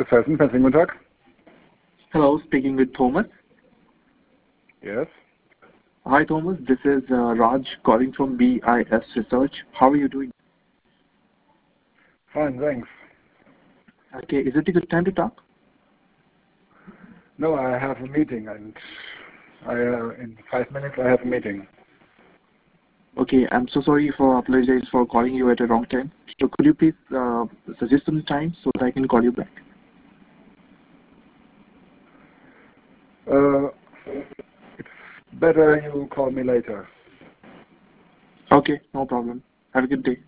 Felsen, Pennsylvania. Guten Tag. Hello, speaking with Thomas. Yes. Hi, Thomas. This is Raj calling from BIS Research. How are you doing? Fine, thanks. Okay, is it a good time to talk? No, I have a meeting, and in 5 minutes I have a meeting. Okay, I'm so sorry for apologize for calling you at a wrong time. So could you please suggest some time so that I can call you back? It's better you call me later. Okay, no problem. Have a good day.